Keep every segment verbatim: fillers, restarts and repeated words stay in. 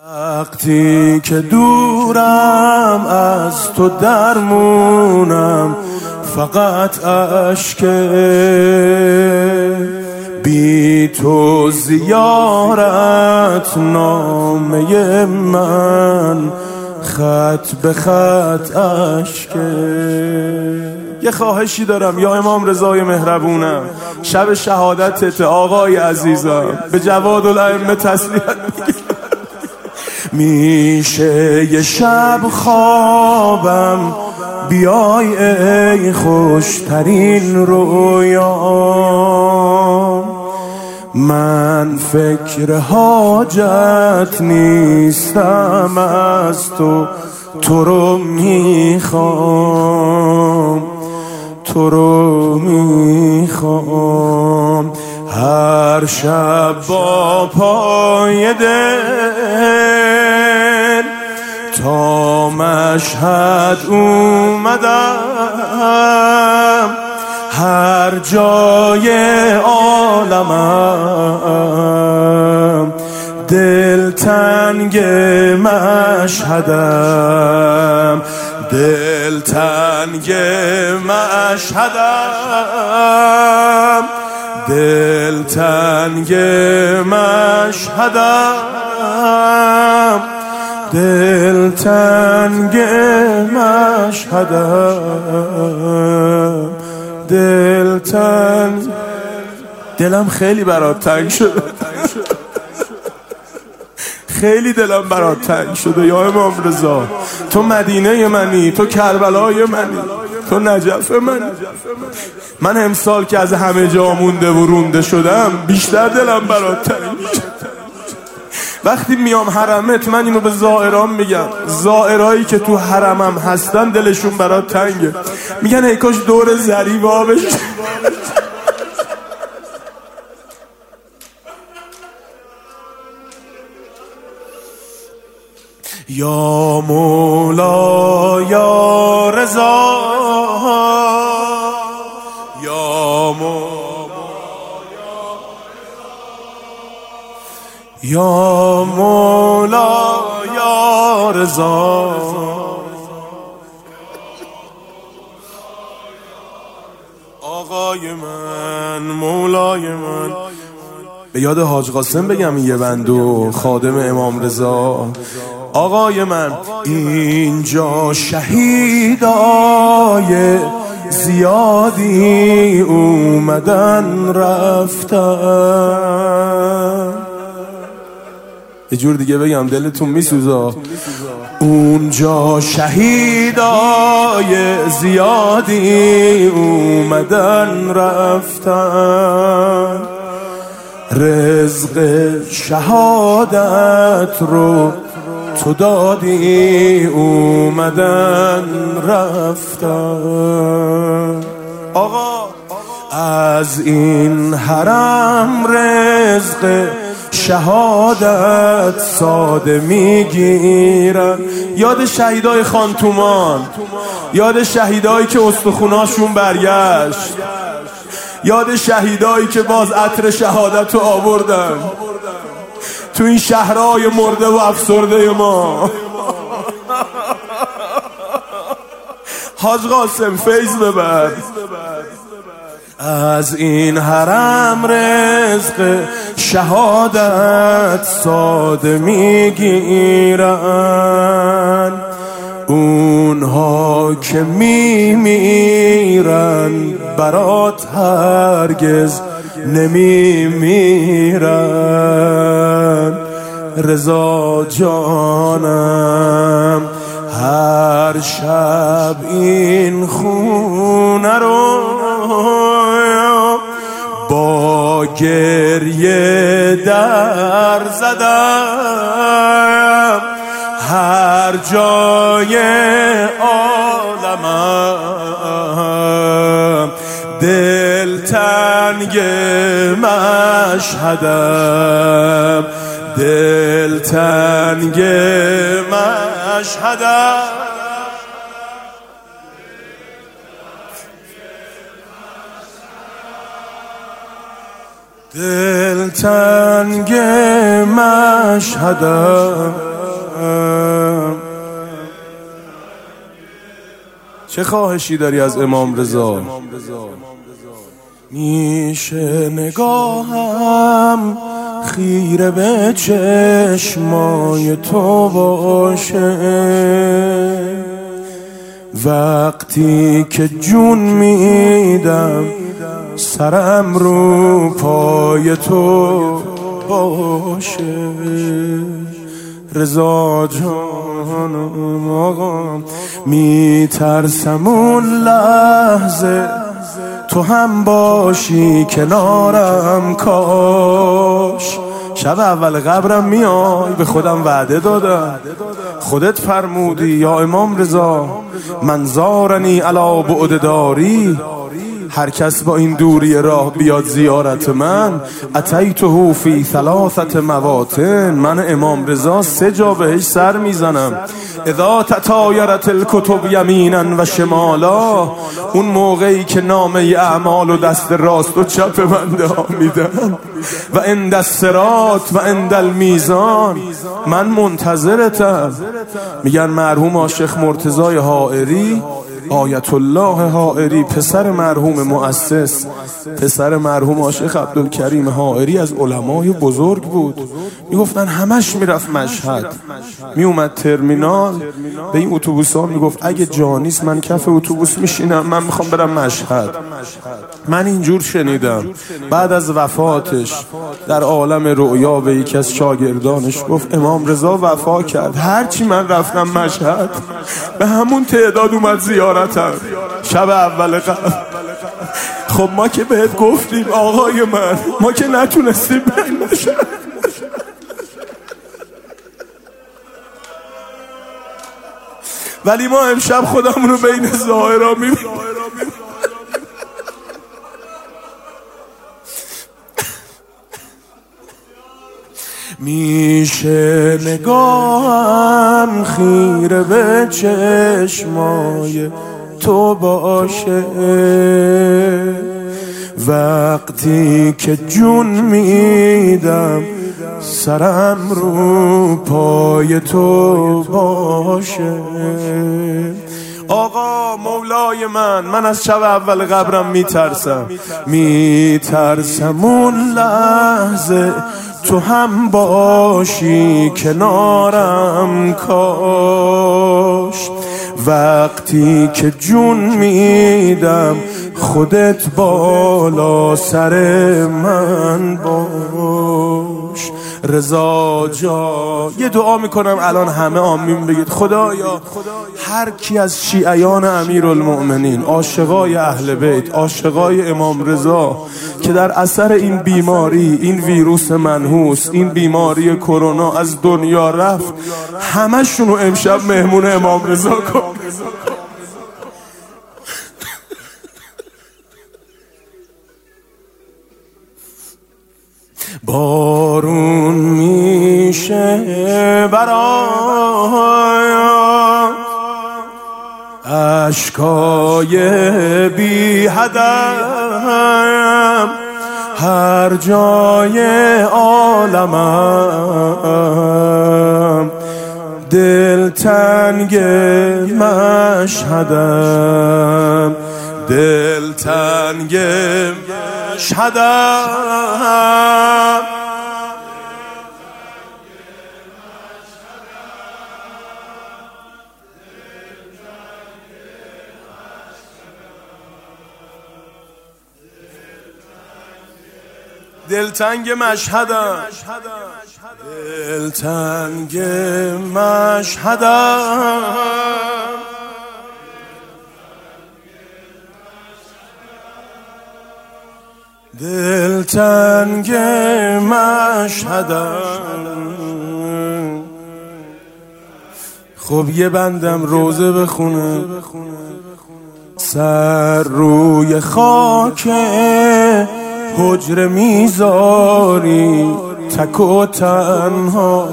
وقتی که دورم از تو درمونم فقط اشکه بی تو زیارت نامه من خط به خط اشکه. یه خواهشی دارم یا امام رضای مهربونم، شب شهادتت آقای عزیزم، به جواد الائمه تسلیت میگیرم. میشه یه شب خوابم بیای ای خوشترین رویام، من فکر حاجت نیستم از تو، تو رو میخوام، تو رو میخوام. هر شب با پای دل تا مشهد اومدم، هر جای عالمم دلتنگ مشهدم، دلتنگ مشهدم، دلتنگ مشهدم، دلتنگ مشهدم، دلتنگ. دلم خیلی برات تنگ شده، خیلی دلم برات تنگ شده یا امام رضا. تو مدینه منی، تو کربلای منی، تو نجف منی. من امسال که از همه جا مونده و رونده شدم بیشتر دلم برات تنگ شده. وقتی میام حرمت من اینو به زائران میگم، زائرایی که تو حرمم هستن دلشون برات تنگه، میگن ای کاش دور زریبا بشه. یا مولا یا رضا، یا مولا یا مولا یا رضا. آقای من، مولای من. به یاد حاج قاسم بگم یه بندو خادم امام رضا. آقای من، اینجا شهیدای زیادی اومدن رفتن. یه جور دیگه بگم دلتون میسوزا. اونجا شهیدای زیادی اومدن رفتن، رزق شهادت رو تو دادی اومدن رفتن. آقا از این حرم رزق شهادت ساده میگیرن. یاد شهیدای خان تومان، یاد شهیدایی که استخوناشون برگشت، یاد شهیدایی که باز عطر شهادت رو آوردن تو این شهرهای مرده و افسرده ما. حاج قاسم فیض ببر. از این حرم رزق شهادت ساده میگیرن، اونها که میمیرن برات هرگز نمیمیرن. رضا جانم هر شب این خونه رو با گریه در زدم، هر جای عالمم دلتنگ مشهدم، دلتنگ مشهدم، دلتنگ مشهدم. چه خواهشی داری از امام رضا؟ میشه نگاهم خیره به چشمای تو باشه، وقتی که جون میدم سرم رو پای تو باشه. رضا جانم آقا میترسم اون لحظه تو هم باشی کنارم، کاش شب اول قبرم میای به خودم وعده دادم، خودت فرمودی یا امام رضا من زارنی علی بعد داری، هر کس با این دوری راه بیاد زیارت من اتیته فی ثلاثت مواطن، من امام رضا سه جا بهش سر میزنم. اذا تطایرت الکتب یمینا و شمالا، اون موقعی که نامه اعمال و دست راست و چپ بنده ها میدن، و عند الصراط و عند المیزان من منتظرتم. میگن مرحوم عاشق مرتضی حائری، آیت الله حائری پسر مرحوم مؤسس، پسر مرحوم عاشق عبدالکریم حائری از علمای بزرگ بود. میگفتن همش میرفت مشهد، میومد ترمینال به این اتوبوسا میگفت اگه جانیست من کف اتوبوس میشینم، من میخوام برم مشهد. من اینجور شنیدم. بعد از وفاتش در عالم رؤیا به یکی از شاگردانش گفت امام رضا وفا کرد، هرچی من رفتم مشهد به همون تعداد اومد زیارتم شب اول قبل. خب ما که بهت گفتیم آقای من، ما که نتونستیم بریم مشهد. ولی ما امشب خودمون رو بین ظاهرا میبینیم. میشه نگاهم خیره به چشمای تو باشه، وقتی که جون میدم سرم رو پای تو باشه. آقا مولای من، من از شب اول قبرم میترسم، میترسم اون لحظه تو هم باشی کنارم، کاش وقتی که جون میدم خودت بالا سر من باش. رضا جا یه دعا میکنم الان همه آمین بگید. خدایا هر کی از شیعیان امیرالمؤمنین، عاشقای اهل بیت، عاشقای امام رضا که در اثر این بیماری، این ویروس منحوس، این بیماری کرونا از دنیا رفت، همشونو امشب مهمون امام رضا کن. بارون میشه برایم اشکای بی هدم، هر جای عالمم دلتنگ مشهدم، دلتنگ مشهدم. دلتنگ مشهدم، دلتنگ مشهدم، دلتنگ مشهدم. خب یه بندم روزه بخونه، سر روی خاک حجره میذاری تک و تنها،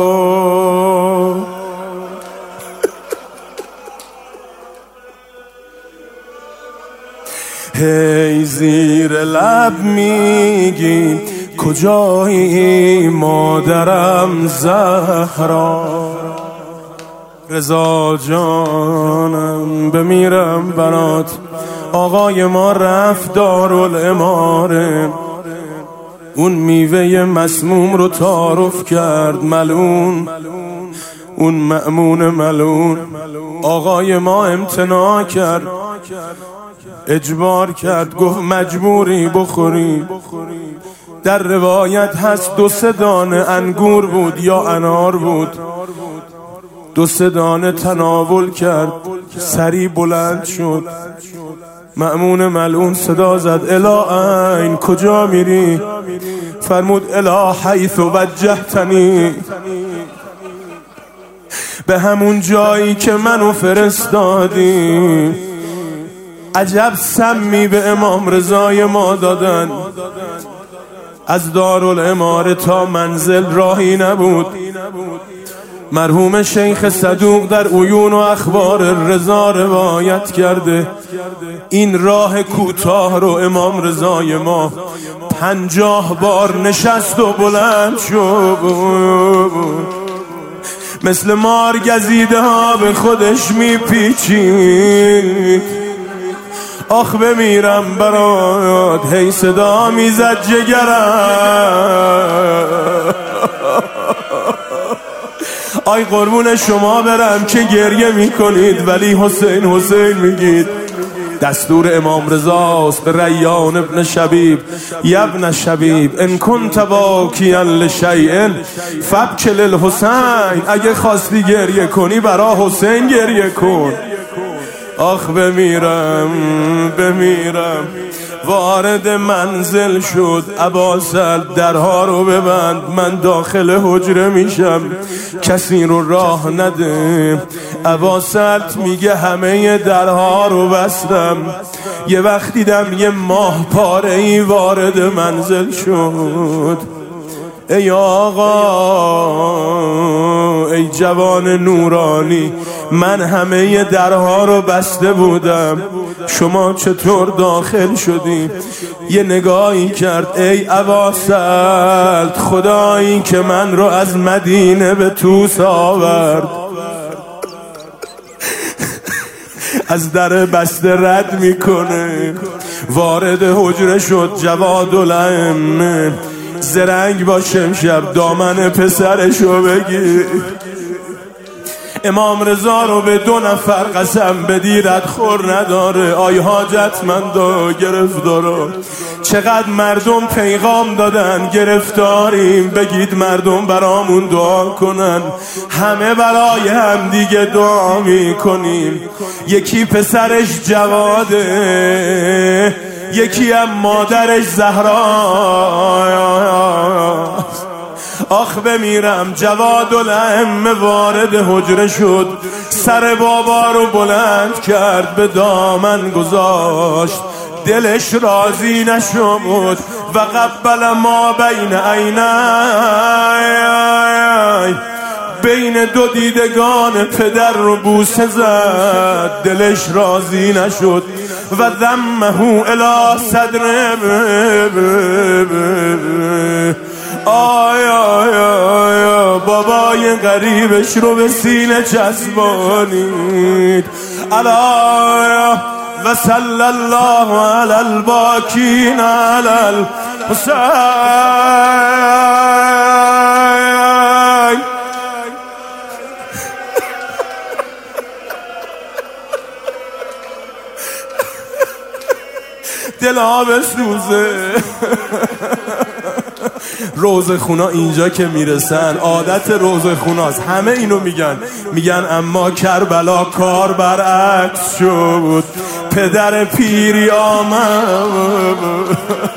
هی زیر لب میگی کجایی مادرم زهرا، رضا جانم بمیرم برات، آقای ما رفت دارالعماره، اون میوه مسموم رو تعارف کرد ملعون، اون مأمون ملعون. آقای ما امتناع کرد، اجبار کرد، گفت مجبوری بخوری. در روایت هست دو سه دانه انگور بود یا انار بود، دو سه دانه تناول کرد، سری بلند شد. مأمون ملعون صدا زد الی این، کجا میری؟ فرمود الی حیث وجهتنی، به همون جایی که منو فرستادی. عجب سمی به امام رضای ما دادن، از دارالعماره تا منزل راهی نبود. مرحوم شیخ صدوق در عیون و اخبار رضا روایت کرده این راه کوتاه رو امام رضای ما پنجاه بار نشست و بلند شد، مثل مار گزیده ها به خودش میپیچید. آخ بمیرم برات، هی صدا میزد جگرم. آی قربون شما برم که گریه میکنید ولی حسین حسین میگید. دستور امام رضاست به ریان ابن شبیب، یبن شبیب ان کنت باکیا لشیء فابکی للحسین، اگه خواستی گریه کنی برا حسین گریه کن. آخ بمیرم بمیرم. وارد منزل شد، اباسل درها رو ببند، من داخل حجره میشم، کسی رو راه نده. اباسل میگه همه درها رو بستم. یه وقت دیدم یه ماه پاره ای وارد منزل شد. ای آقا، ای جوان نورانی، من همه درها رو بسته بودم، شما چطور داخل شدی؟ یه نگاهی کرد، ای اباسلط، خدایی که من رو از مدینه به توس آورد. از در بسته رد میکنه، وارد حجره شد. جوادالائمه زرنگ باش امشب دامن پسرشو بگیر. امام رضا رو به دو نفر قسم بدی ردخور نداره. آی حاجتمندا گرفتارا، چقدر مردم پیغام دادن گرفتاریم، بگید مردم برامون دعا کنن. همه برای هم دیگه دعا میکنیم. یکی پسرش جواده، یکی هم مادرش زهرا. آخ بمیرم. جوادالائمه وارد حجره شد، سر بابا رو بلند کرد، به دامن گذاشت، دلش راضی نشد. و قبل ما بین عینی، بین دو دیدگان پدر رو بوسه زد، دلش راضی نشد. و ذمه الی صدره، آی آی آی بابای غریبش رو به سینه چسبانید. الا و صلی الله علی الباکین علی الحسین. دلها بسوزه. روزخونا اینجا که میرسن، عادت روزخوناست، همه اینو میگن، میگن اما کربلا کار برعکس شد، پدر پیری آمد،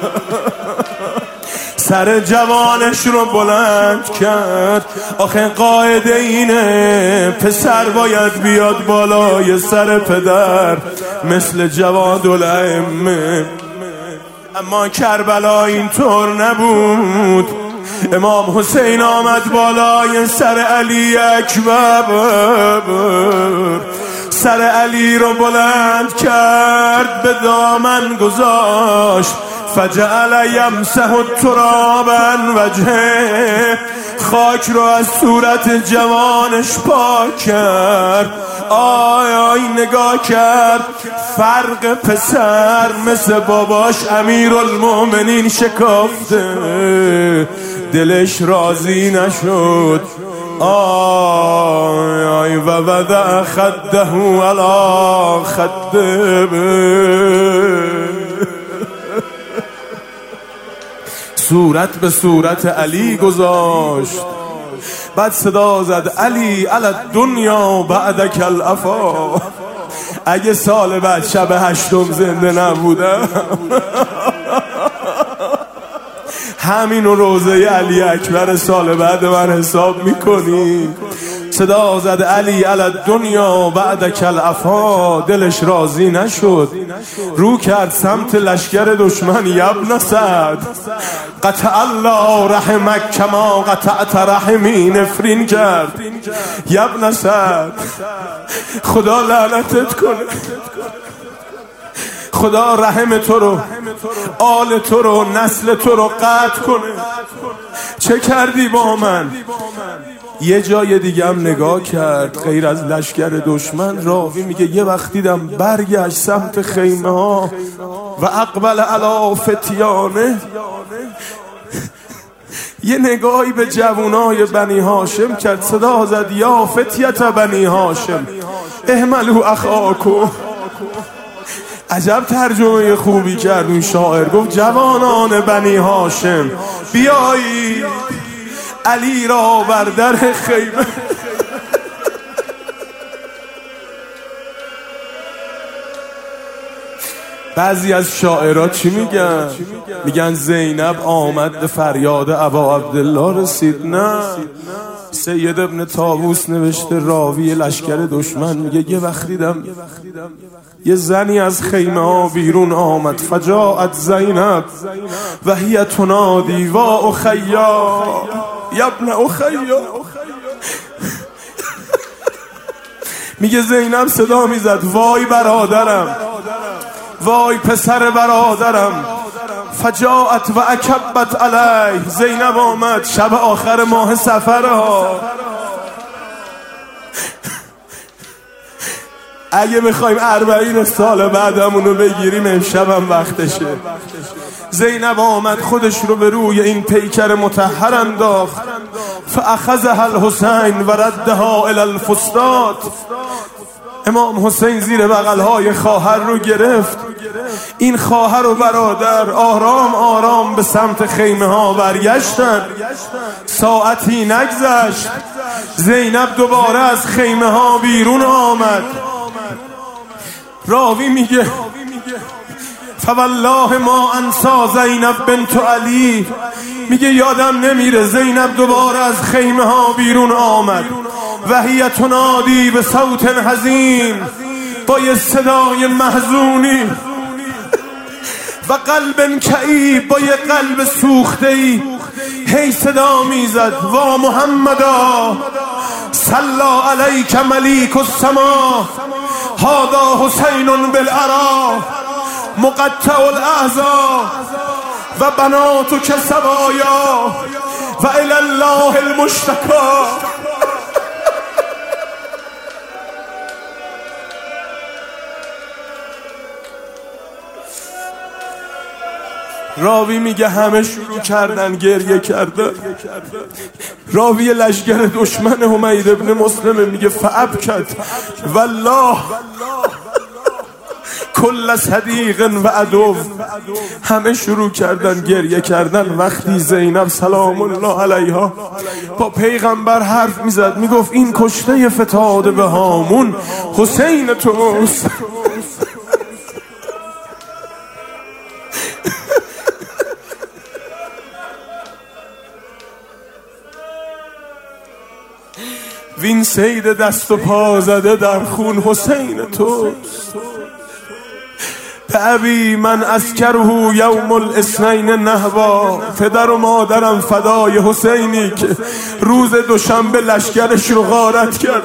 سر جوانش رو بلند کرد. آخه قاعده اینه پسر باید بیاد بالای سر پدر مثل جوادالائمه. اما کربلا اینطور نبود. امام حسین آمد بالای سر علی اکبر، سر علی رو بلند کرد، به دامن گذاشت. فجعل یمسح التراب عن وجهه، خاک رو از صورت جوانش پاک کرد. آی آی نگاه کرد فرق پسر مثل باباش امیرالمومنین شکافته، دلش راضی نشد. آی آی و وضع خده علی خده، صورت به صورت علی گذاشت. بعد صدا زد علی علی الدنیا بعدک العفا. اگه سال بعد شب هشتم زنده نبودم همین روزه علی اکبر سال بعد من حساب میکنی. صدا زد علی علی الدنیا بعدک العفا. دلش راضی نشد، رو کرد سمت لشکر دشمن. یبن سعد قطع الله رحمک کما قطعت رحمی، نفرین کرد. یبن سعد خدا لعنتت کنه، خدا رحم تو رو، آل تو رو، نسل تو رو قطع کنه. چه کردی با من؟ یه جای دیگه هم نگاه کرد غیر از لشکر دشمن. راوی میگه یه وقت دیدم برگشت سمت خیمه ها و اقبل علی فتیانه، یه نگاهی به جوانای بنی هاشم کرد. صدا زد یا فتیت بنی هاشم احملوا اخاکم. عجب ترجمه خوبی کرد اون شاعر. گفت جوانان بنی هاشم بیایی علی را بر در خیمه. بعضی از شاعرها چی میگن؟ میگن زینب آمد فریاد ابا عبدالله رسید. نه، سید ابن طاووس نوشته راوی لشکر دشمن میگه یه وقت دیدم یه زنی از خیمه ها بیرون آمد. فجاءت زینب و هی تنادی وا اخیا یبن اخیا. میگه زینب صدا میزد وای برادرم، وای پسر برادرم. فجاءت و اکبت علیه. زینب آمد شب آخر ماه سفرها. اگه میخوایم اربعین سال بعدمونو بگیریم امشبم وقتشه. زینب آمد خودش رو به روی این پیکر مطهر انداخت. فاخذها الحسین و ردها الی الفسطاط. امام حسین زیر بغلهای خواهر رو گرفت. این خواهر و برادر آرام آرام به سمت خیمه ها برگشتن. ساعتی نگذشت زینب دوباره از خیمه ها بیرون آمد. راوی میگه فوالله ما انسا زینب بنت علی. میگه یادم نمیره زینب دوباره از خیمه ها بیرون آمد. و هی تنادی به صوت حزین، با یه صدای محزونی، و قلب کئیب، با یه قلب سوخته‌ای، هی صدا میزد وا محمدا صلی علیک ملیک السما هذا حسین بالعرا مقطع الاعضاء و بناتک سبایا و الی الله المشتکا. راوی میگه همه شروع کردن گریه کردن. راوی لشکر دشمن حمید ابن مسلم میگه فابکت والله کل صدیق و عدو. همه شروع کردن گریه کردن. وقتی زینب سلام الله علیها با پیغمبر حرف میزد میگفت این کشته فتاده به هامون حسین توست. وین سید دست و پا زده در خون حسین توست. ابی من اسکره یوم الاثنین نهوا. پدر و مادرم فدای حسینی که روز دوشنبه لشکرش رو غارت کرد.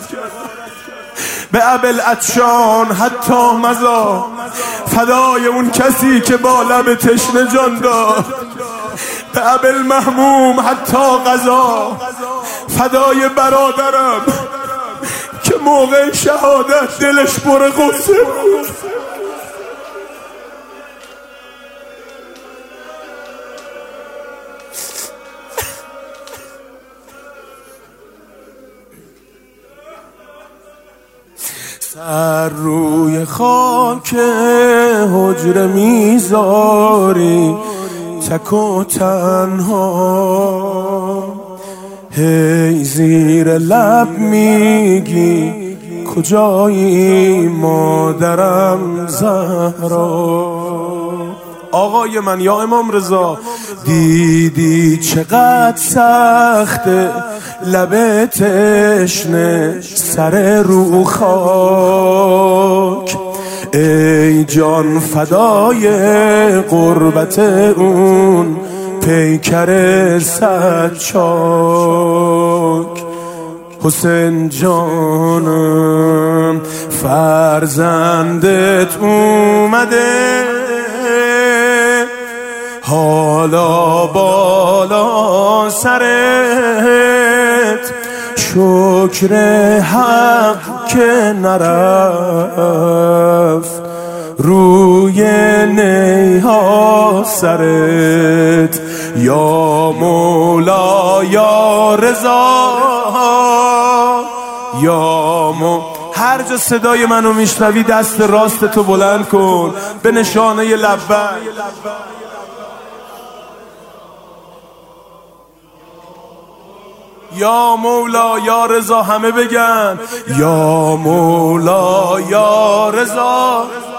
به ابل عطشان حتی مزا. فدای اون کسی که با لب تشنه جان داد. به ابوالمهموم حتی قضا، فدای برادرم که موقع شهادت دلش پر غصه بود. سر روی خاک حجره میذاری تک و تنها، هی زیر لب میگی کجایی مادرم زهرا. آقای من یا امام رضا، دیدی چقدر سخته لب تشنه سر رو خاک، ای جان فدای قربت اون پیکر صد چاک. حسین جانم فرزندت اومده، حالا بالا سرت، شکر حق که نرفت روی نیها سرت. یا مولا یا رضا یا مو هر جا صدای منو میشنوی دست راست تو بلند کن به نشانه لبیک. یا مولا یا رضا، همه بگن یا مولا یا رضا.